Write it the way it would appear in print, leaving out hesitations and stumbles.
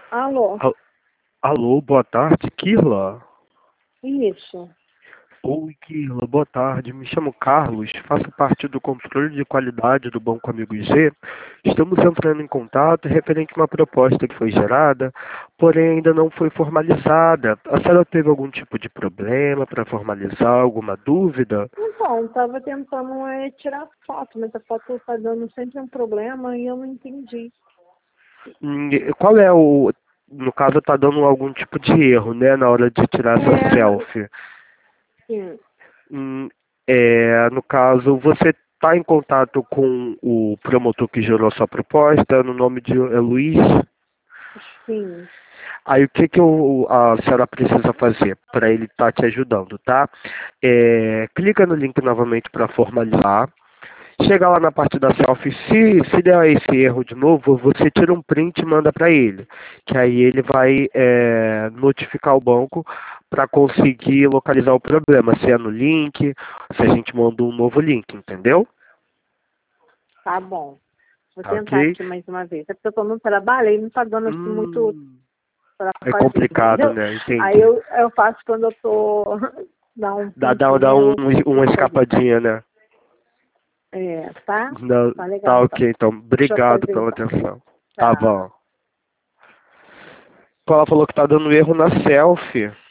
Alô? Al- Alô, boa tarde, Kirla. Isso. Oi, Kirla, boa tarde. Me chamo Carlos, faço parte do controle de qualidade do Banco Amigo G. Estamos entrando em contato referente a uma proposta que foi gerada, porém ainda não foi formalizada. A senhora teve algum tipo de problema para formalizar, alguma dúvida? Então, tava tentando tirar foto, mas a foto tá dando sempre um problema e eu não entendi. Qual é o... No caso, está dando algum tipo de erro, né, na hora de tirar essa É, selfie. sim, No caso, você está em contato com o promotor que gerou sua proposta, no nome de Luiz. sim. Aí o que, a senhora precisa fazer para ele estar te ajudando, tá? Clica no link novamente para formalizar. Chega lá na parte da selfie, se der esse erro de novo, você tira um print e manda para ele, que aí ele vai notificar o banco para conseguir localizar o problema, se é no link, se a gente manda um novo link, entendeu? Tá bom. Vou Tá tentar ok? aqui mais uma vez. É porque eu tô no trabalho e não tá dando assim muito pra É fazer, complicado, entendeu? né? Aí Entendi. eu faço quando eu tô dá um Dá tempinho, eu uma vou fazer. escapadinha, né? Tá? Não, Tá legal tá então. ok, então. Deixa eu Obrigado fazer pela então. atenção. Tá Tá. bom. Ela falou que tá dando erro na selfie.